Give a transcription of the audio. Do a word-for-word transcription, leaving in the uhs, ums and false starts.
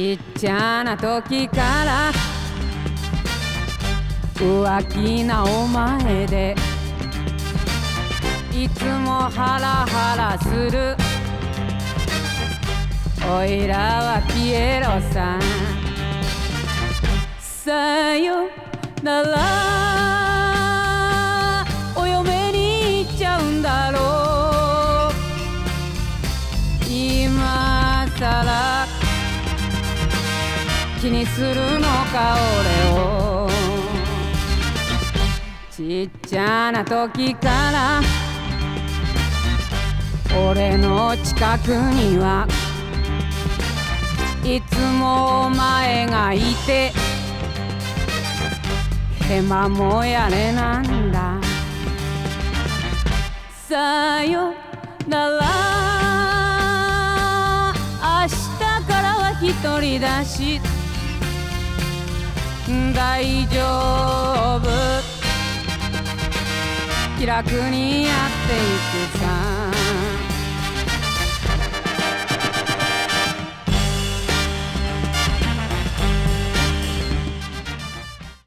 ちっちゃな時から浮気なお前でいつもハラハラする。おいらはピエロさん、さよならお嫁に行っちゃうんだろう。今さら気にするのか俺を。ちっちゃな時から俺の近くにはいつもお前がいて、ヘマもやれなんだ。さよなら明日からは一人だし大丈夫、気楽にやっていくさ。